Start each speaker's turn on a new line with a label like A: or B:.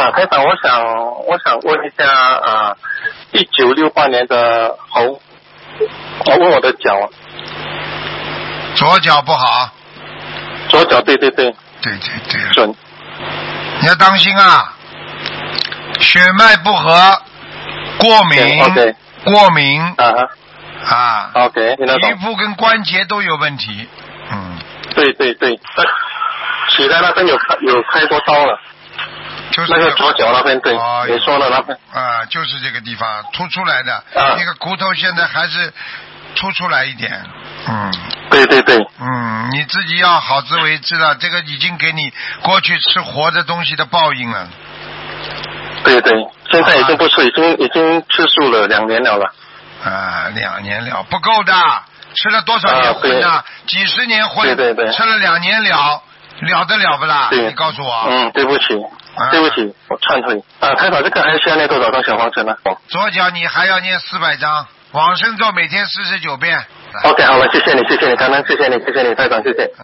A: 台长，我想问一下1968年的猴，我问我的脚，
B: 左脚不好。
A: 左脚对，准。
B: 你要当心啊，血脉不和，过敏，
A: OK，
B: 过敏
A: 啊 OK，
B: 皮肤跟关节都有问题。
A: 对，起来那边有开过刀了，
B: 就是
A: 那个左脚那边，对，你说的那边
B: 就是这个地方凸出来的，那个骨头现在还是凸出来一点。
A: 对，
B: 你自己要好自为之了，这个已经给你过去吃活的东西的报应了。
A: 对，现在已经不吃，已经吃素了2年了。
B: 2年了不够的，吃了多少年荤啊？几十年荤，
A: 对，
B: 吃了2年了得了不啦？你告诉我。
A: 对不起，我忏悔。台长，这个还需要念多少张小房子呢？
B: 左脚你还要念400张，往生咒每天49遍。
A: OK， 好了，谢谢你，感恩，谢谢你，台长，谢谢。